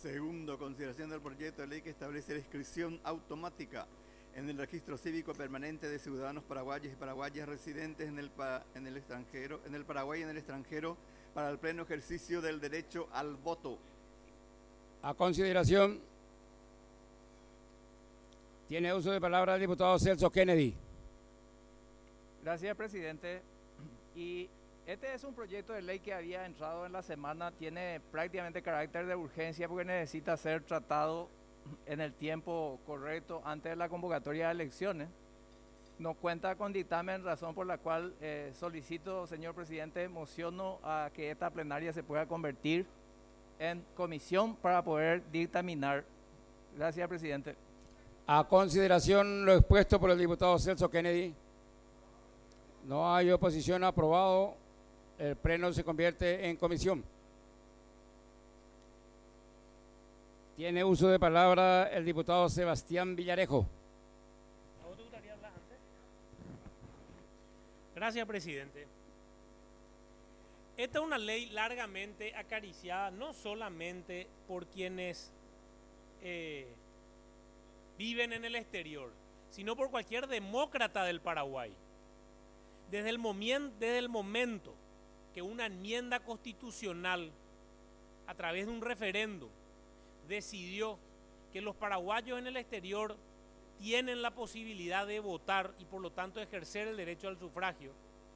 Segundo, consideración del proyecto de ley que establece la inscripción automática en el registro cívico permanente de ciudadanos paraguayos y paraguayas residentes en el extranjero, en el Paraguay y en el extranjero, para el pleno ejercicio del derecho al voto. A consideración, tiene uso de palabra el diputado Celso Kennedy. Gracias, presidente. Y este es un proyecto de ley que había entrado en la semana, tiene prácticamente carácter de urgencia porque necesita ser tratado en el tiempo correcto antes de la convocatoria de elecciones. No cuenta con dictamen, razón por la cual solicito, señor presidente, mociono a que esta plenaria se pueda convertir en comisión para poder dictaminar. Gracias, presidente. A consideración lo expuesto por el diputado Celso Kennedy. No hay oposición, aprobado. El pleno se convierte en comisión. Tiene uso de palabra el diputado Sebastián Villarejo. ¿A vos te gustaría hablar antes? Gracias, presidente. Esta es una ley largamente acariciada, no solamente por quienes viven en el exterior, sino por cualquier demócrata del Paraguay. Desde el momento que una enmienda constitucional, a través de un referéndum, decidió que los paraguayos en el exterior tienen la posibilidad de votar y por lo tanto ejercer el derecho al sufragio,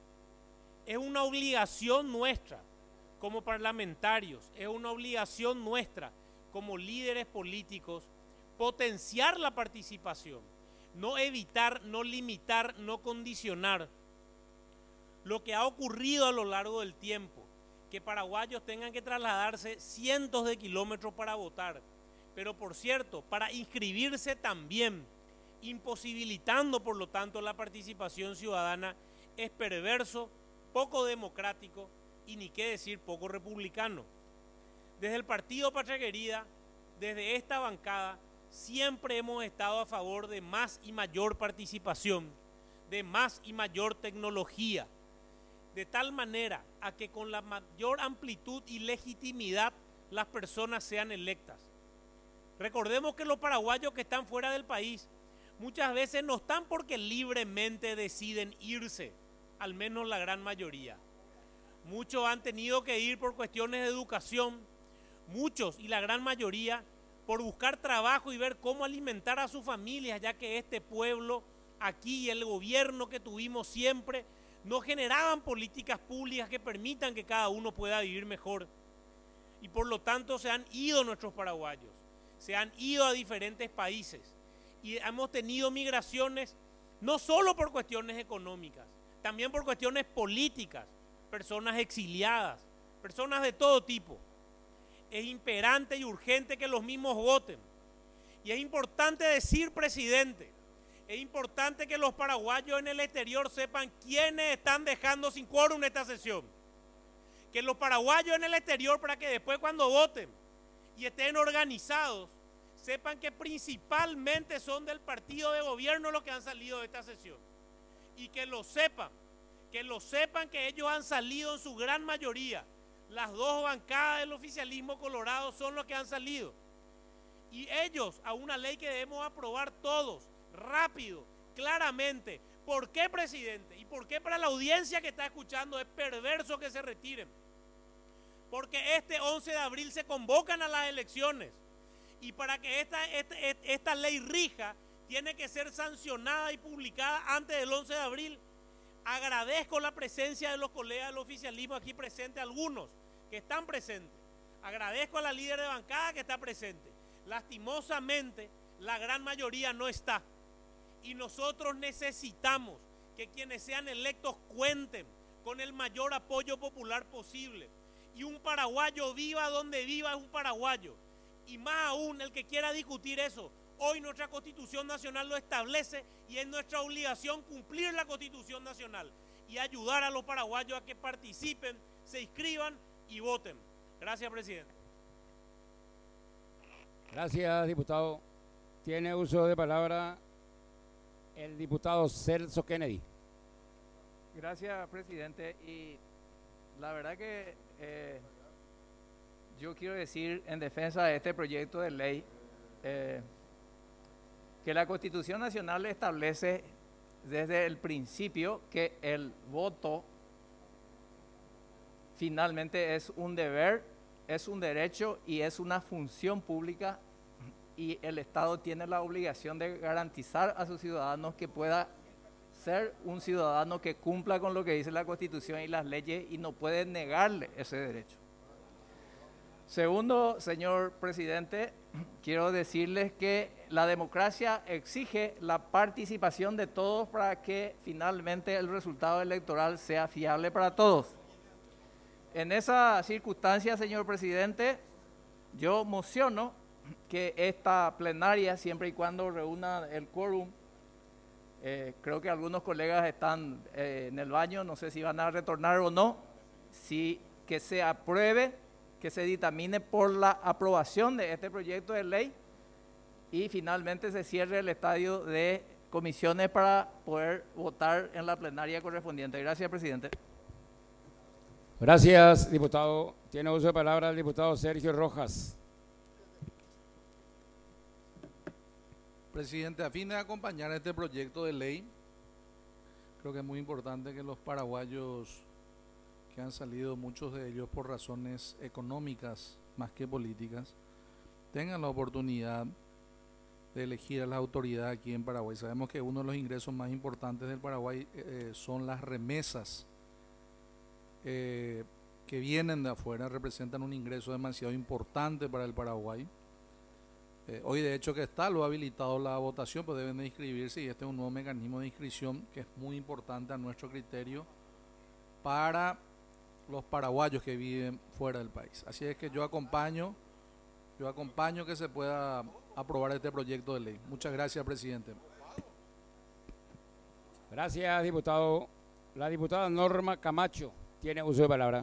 es una obligación nuestra como parlamentarios, es una obligación nuestra como líderes políticos potenciar la participación, no evitar, no limitar, no condicionar lo que ha ocurrido a lo largo del tiempo, que paraguayos tengan que trasladarse cientos de kilómetros para votar, pero por cierto, para inscribirse también, imposibilitando por lo tanto la participación ciudadana, es perverso, poco democrático y ni qué decir poco republicano. Desde el Partido Patria Querida, desde esta bancada, siempre hemos estado a favor de más y mayor participación, de más y mayor tecnología, de tal manera a que con la mayor amplitud y legitimidad las personas sean electas. Recordemos que los paraguayos que están fuera del país muchas veces no están porque libremente deciden irse, al menos la gran mayoría. Muchos han tenido que ir por cuestiones de educación, muchos y la gran mayoría por buscar trabajo y ver cómo alimentar a sus familias, ya que este pueblo aquí y el gobierno que tuvimos siempre no generaban políticas públicas que permitan que cada uno pueda vivir mejor. Y por lo tanto se han ido nuestros paraguayos, se han ido a diferentes países y hemos tenido migraciones no solo por cuestiones económicas, también por cuestiones políticas, personas exiliadas, personas de todo tipo. Es imperante y urgente que los mismos voten. Y es importante decir, presidente, es importante que los paraguayos en el exterior sepan quiénes están dejando sin quórum esta sesión. Que los paraguayos en el exterior, para que después cuando voten y estén organizados, sepan que principalmente son del partido de gobierno los que han salido de esta sesión. Y que lo sepan que ellos han salido en su gran mayoría. Las dos bancadas del oficialismo colorado son los que han salido. Y ellos a una ley que debemos aprobar todos, rápido, claramente. ¿Por qué, presidente? ¿Y por qué para la audiencia que está escuchando es perverso que se retiren? Porque este 11 de abril se convocan a las elecciones. Y para que esta ley rija, tiene que ser sancionada y publicada antes del 11 de abril. Agradezco la presencia de los colegas del oficialismo aquí presentes, algunos que están presentes. Agradezco a la líder de bancada que está presente. Lastimosamente, la gran mayoría no está. Y nosotros necesitamos que quienes sean electos cuenten con el mayor apoyo popular posible. Y un paraguayo, viva donde viva, es un paraguayo. Y más aún, el que quiera discutir eso, hoy nuestra Constitución Nacional lo establece y es nuestra obligación cumplir la Constitución Nacional y ayudar a los paraguayos a que participen, se inscriban y voten. Gracias, presidente. Gracias, diputado. Tiene uso de palabra el diputado Celso Kennedy. Gracias, presidente. Y la verdad que yo quiero decir en defensa de este proyecto de ley que la Constitución Nacional establece desde el principio que el voto finalmente es un deber, es un derecho y es una función pública, y el Estado tiene la obligación de garantizar a sus ciudadanos que pueda ser un ciudadano que cumpla con lo que dice la Constitución y las leyes, y no puede negarle ese derecho. Segundo, señor presidente, quiero decirles que la democracia exige la participación de todos para que finalmente el resultado electoral sea fiable para todos. En esa circunstancia, señor presidente, yo mociono que esta plenaria, siempre y cuando reúna el quórum, creo que algunos colegas están en el baño, no sé si van a retornar o no, que se apruebe, que se dictamine por la aprobación de este proyecto de ley y finalmente se cierre el estadio de comisiones para poder votar en la plenaria correspondiente. Gracias, presidente. Gracias, diputado. Tiene uso de palabra el diputado Sergio Rojas. Presidente, a fin de acompañar este proyecto de ley, creo que es muy importante que los paraguayos que han salido, muchos de ellos por razones económicas más que políticas, tengan la oportunidad de elegir a la autoridad aquí en Paraguay. Sabemos que uno de los ingresos más importantes del Paraguay son las remesas que vienen de afuera, representan un ingreso demasiado importante para el Paraguay. Hoy de hecho que está lo ha habilitado la votación, pues deben de inscribirse, y este es un nuevo mecanismo de inscripción que es muy importante a nuestro criterio para los paraguayos que viven fuera del país. Así es que yo acompaño que se pueda aprobar este proyecto de ley. Muchas gracias, presidente. Gracias, diputado. La diputada Norma Camacho tiene uso de palabra.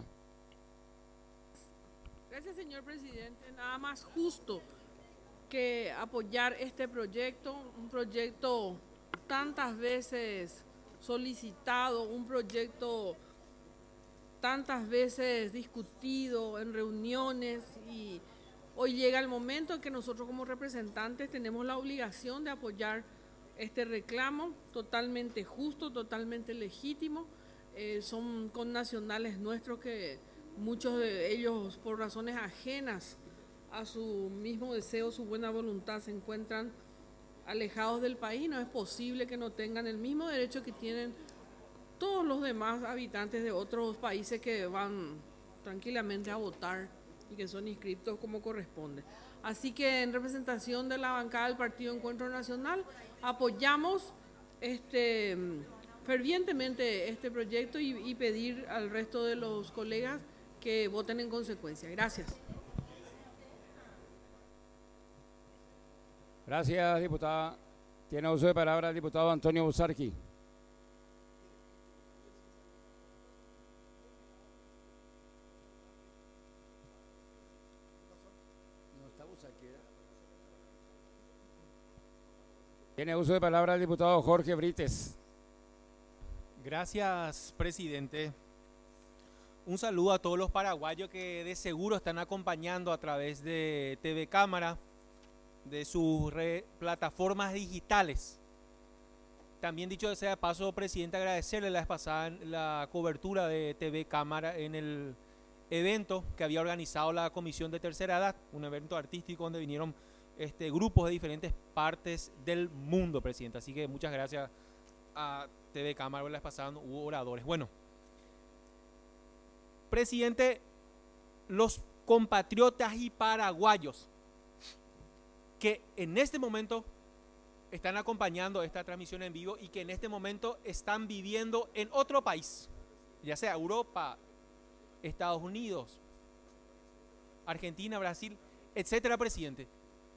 Gracias, señor presidente. Nada más justo que apoyar este proyecto, un proyecto tantas veces solicitado, un proyecto tantas veces discutido en reuniones, y hoy llega el momento en que nosotros como representantes tenemos la obligación de apoyar este reclamo totalmente justo, totalmente legítimo. Son connacionales nuestros que muchos de ellos por razones ajenas a su mismo deseo, su buena voluntad, se encuentran alejados del país. No es posible que no tengan el mismo derecho que tienen todos los demás habitantes de otros países que van tranquilamente a votar y que son inscriptos como corresponde. Así que en representación de la bancada del Partido Encuentro Nacional apoyamos fervientemente este proyecto y pedir al resto de los colegas que voten en consecuencia. Gracias. Gracias, diputada. Tiene uso de palabra el diputado Antonio Busarqui. Tiene uso de palabra el diputado Jorge Brites. Gracias, presidente. Un saludo a todos los paraguayos que de seguro están acompañando a través de TV Cámara, de sus plataformas digitales. También, dicho sea de paso, presidente, agradecerle la vez pasada la cobertura de TV Cámara en el evento que había organizado la Comisión de Tercera Edad, un evento artístico donde vinieron grupos de diferentes partes del mundo, presidente. Así que muchas gracias a TV Cámara. La vez pasada hubo oradores. Bueno, presidente, los compatriotas y paraguayos que en este momento están acompañando esta transmisión en vivo y que en este momento están viviendo en otro país, ya sea Europa, Estados Unidos, Argentina, Brasil, etcétera, presidente,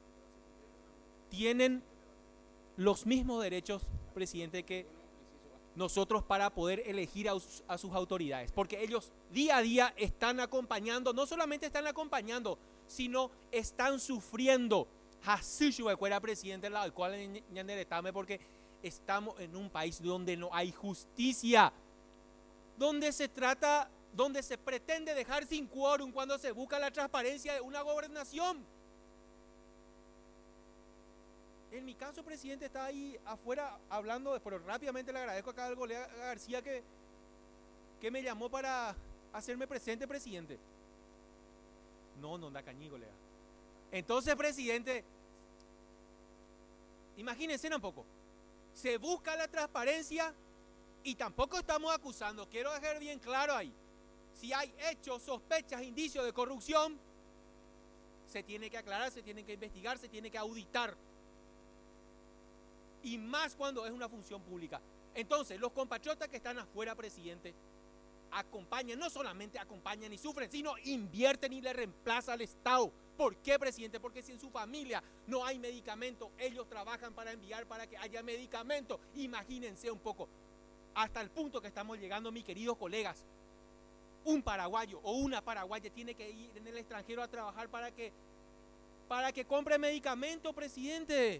tienen los mismos derechos, presidente, que nosotros para poder elegir a sus autoridades, porque ellos día a día están acompañando, no solamente están acompañando, sino están sufriendo. Presidente, la cual porque estamos en un país donde no hay justicia, donde se trata donde se pretende dejar sin quórum cuando se busca la transparencia de una gobernación. En mi caso, presidente, estaba ahí afuera hablando, pero rápidamente le agradezco acá al colega García que me llamó para hacerme presente, presidente. No da cañí, colega. Entonces, presidente, imagínense un poco, se busca la transparencia y tampoco estamos acusando, quiero dejar bien claro ahí, si hay hechos, sospechas, indicios de corrupción, se tiene que aclarar, se tiene que investigar, se tiene que auditar. Y más cuando es una función pública. Entonces, los compatriotas que están afuera, presidente, acompañan, no solamente acompañan y sufren, sino invierten y le reemplazan al Estado. ¿Por qué, presidente? Porque si en su familia no hay medicamento, ellos trabajan para enviar para que haya medicamento. Imagínense un poco, hasta el punto que estamos llegando, mis queridos colegas. Un paraguayo o una paraguaya tiene que ir en el extranjero a trabajar para que compre medicamento, presidente.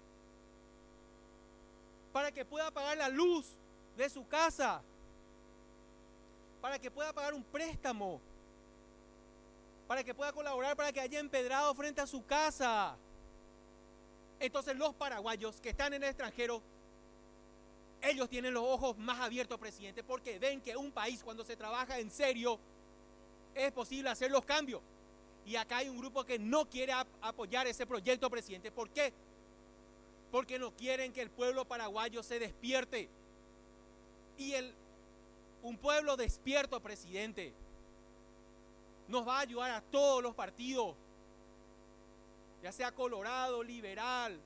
Para que pueda pagar la luz de su casa. Para que pueda pagar un préstamo. Para que pueda colaborar para que haya empedrado frente a su casa. Entonces los paraguayos que están en el extranjero, ellos tienen los ojos más abiertos, presidente, porque ven que un país cuando se trabaja en serio es posible hacer los cambios. Y acá hay un grupo que no quiere apoyar ese proyecto, presidente. ¿Por qué? Porque no quieren que el pueblo paraguayo se despierte. Y un pueblo despierto, presidente, nos va a ayudar a todos los partidos, ya sea Colorado, Liberal,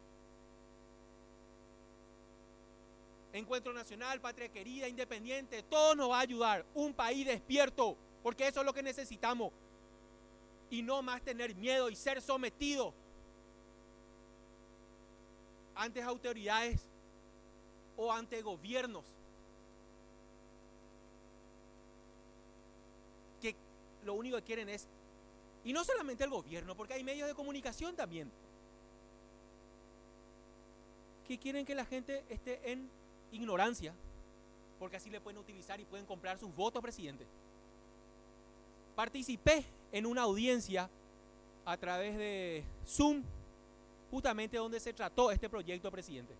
Encuentro Nacional, Patria Querida, Independiente, todo nos va a ayudar. Un país despierto, porque eso es lo que necesitamos. Y no más tener miedo y ser sometido ante autoridades o ante gobiernos que lo único que quieren es, y no solamente el gobierno, porque hay medios de comunicación también, que quieren que la gente esté en ignorancia, porque así le pueden utilizar y pueden comprar sus votos, presidente. Participé en una audiencia a través de Zoom, justamente donde se trató este proyecto, presidente.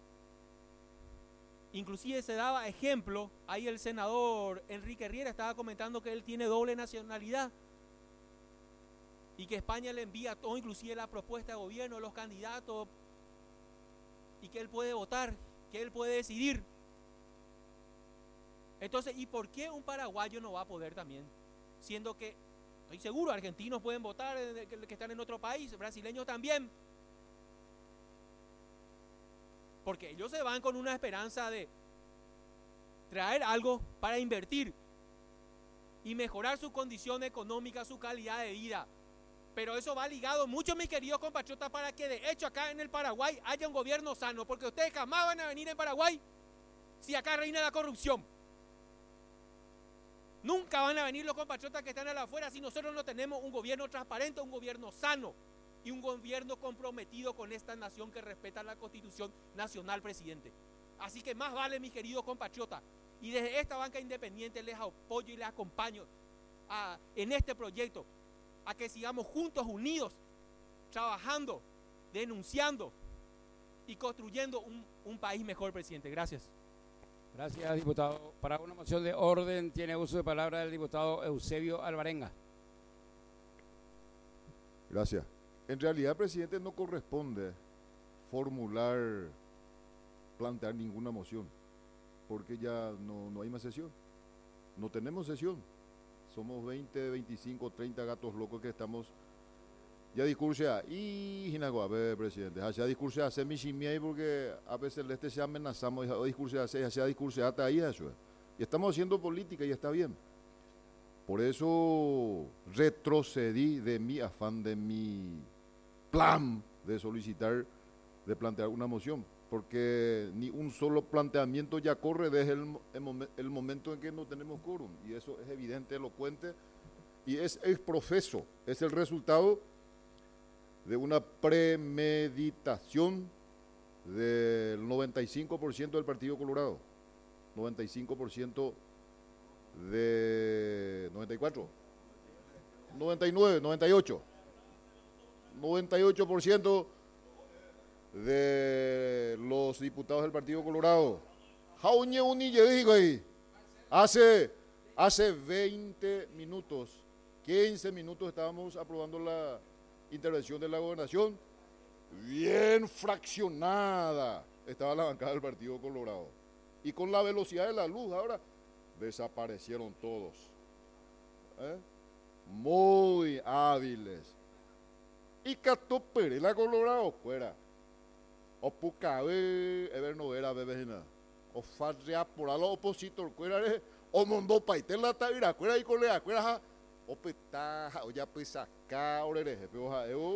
Inclusive se daba ejemplo, ahí el senador Enrique Riera estaba comentando que él tiene doble nacionalidad y que España le envía todo, inclusive la propuesta de gobierno, los candidatos, y que él puede votar, que él puede decidir. Entonces, ¿y por qué un paraguayo no va a poder también? Siendo que, estoy seguro, argentinos pueden votar que están en otro país, brasileños también. Porque ellos se van con una esperanza de traer algo para invertir y mejorar su condición económica, su calidad de vida. Pero eso va ligado mucho, mis queridos compatriotas, para que de hecho acá en el Paraguay haya un gobierno sano, porque ustedes jamás van a venir en Paraguay si acá reina la corrupción. Nunca van a venir los compatriotas que están a la afuera si nosotros no tenemos un gobierno transparente, un gobierno sano y un gobierno comprometido con esta nación que respeta la Constitución Nacional, presidente. Así que más vale, mis queridos compatriotas, y desde esta banca independiente les apoyo y les acompaño en este proyecto, a que sigamos juntos, unidos, trabajando, denunciando y construyendo un país mejor, presidente. Gracias. Gracias, diputado. Para una moción de orden tiene uso de palabra el diputado Eusebio Alvarenga. Gracias. En realidad, presidente, no corresponde plantear ninguna moción, porque ya no hay más sesión. No tenemos sesión. Somos 20, 25, 30 gatos locos que estamos. Ya discursa y Jinaguabe, presidente. Ya discursa hace michimiai porque a veces este se amenazamos, ya discursa hasta ahí eso. Y estamos haciendo política y está bien. Por eso retrocedí de mi afán, de mi plan de solicitar, de plantear una moción, porque ni un solo planteamiento ya corre desde el momento en que no tenemos quórum, y eso es evidente, elocuente, y es profeso, es el resultado de una premeditación del 95% del Partido Colorado, 95% de 94, 99, 98. 98% de los diputados del Partido Colorado. Hace 20 minutos, 15 minutos estábamos aprobando la intervención de la gobernación. Bien fraccionada estaba la bancada del Partido Colorado. Y con la velocidad de la luz ahora desaparecieron todos. Muy hábiles. Y Cato Perela Colorado fuera. O Pucabe, Ever Novera, Bebejina. O Farrea por a los opositor, fuera. O Mondo Paitela Tavira, fuera y colea, fuera. O Petaja, o ya pues acá, orereje, pero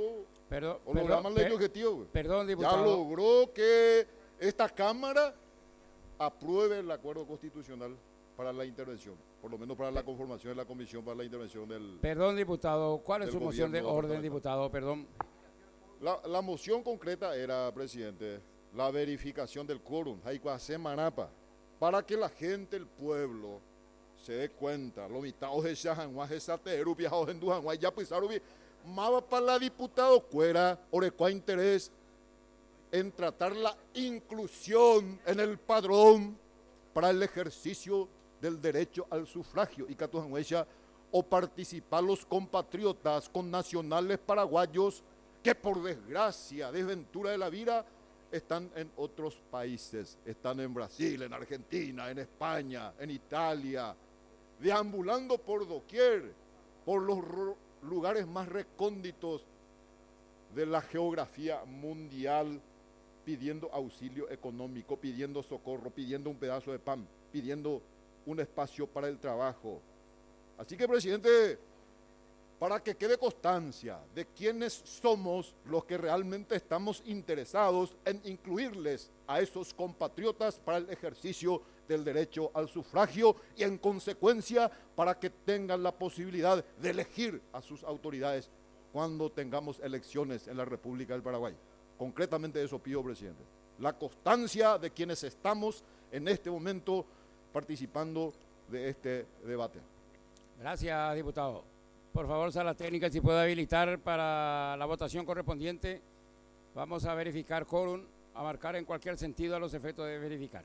perdón, diputado. ya logró que esta Cámara apruebe el acuerdo constitucional para la intervención, por lo menos para la conformación de la comisión para la intervención del... Perdón, diputado, ¿cuál es su moción de orden, diputado? Perdón. La moción concreta era, presidente, la verificación del quórum, para que la gente, el pueblo, se dé cuenta, lo mitad de Shahanwa, esa terupia, o en Duhanwa, ya pisaron, mava para la diputado, cuera, orecua interés en tratar la inclusión en el padrón para el ejercicio del derecho al sufragio y Catujanhuecha o participar los compatriotas con nacionales paraguayos que por desgracia, desventura de la vida, están en otros países, están en Brasil, en Argentina, en España, en Italia, deambulando por doquier, por los lugares más recónditos de la geografía mundial, pidiendo auxilio económico, pidiendo socorro, pidiendo un pedazo de pan, pidiendo un espacio para el trabajo. Así que, presidente, para que quede constancia de quiénes somos los que realmente estamos interesados en incluirles a esos compatriotas para el ejercicio del derecho al sufragio y en consecuencia para que tengan la posibilidad de elegir a sus autoridades cuando tengamos elecciones en la República del Paraguay. Concretamente eso pido, presidente. La constancia de quienes estamos en este momento participando de este debate. Gracias, diputado. Por favor, sala técnica, si puede habilitar para la votación correspondiente. Vamos a verificar quórum, a marcar en cualquier sentido a los efectos de verificar.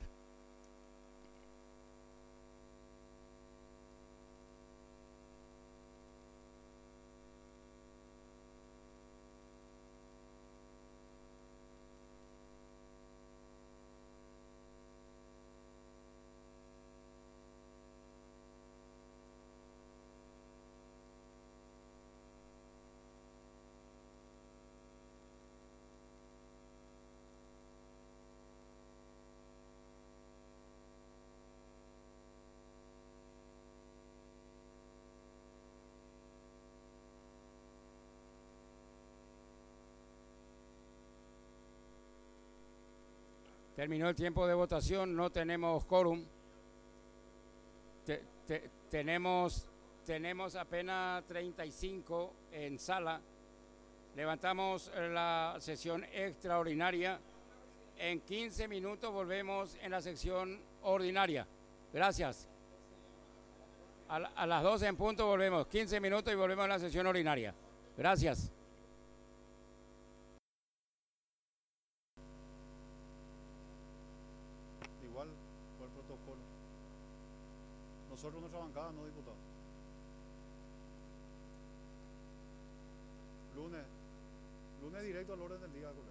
Terminó el tiempo de votación, no tenemos quórum. Tenemos apenas 35 en sala. Levantamos la sesión extraordinaria. En 15 minutos volvemos en la sección ordinaria. Gracias. A las 12 en punto volvemos. 15 minutos y volvemos a la sesión ordinaria. Gracias. Nosotros, nuestra bancada, no diputados. Lunes directo al orden del día, colega.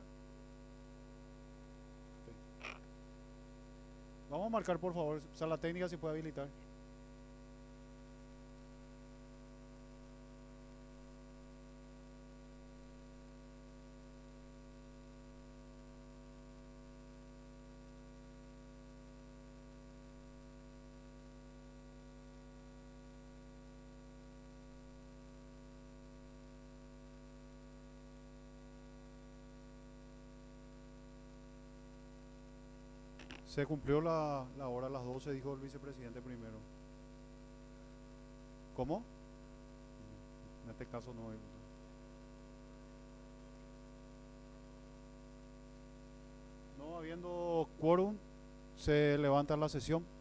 Sí. Vamos a marcar, por favor, sala técnica si puede habilitar. Se cumplió la hora a las 12, dijo el vicepresidente primero. ¿Cómo? En este caso no, diputado. No habiendo quórum, se levanta la sesión.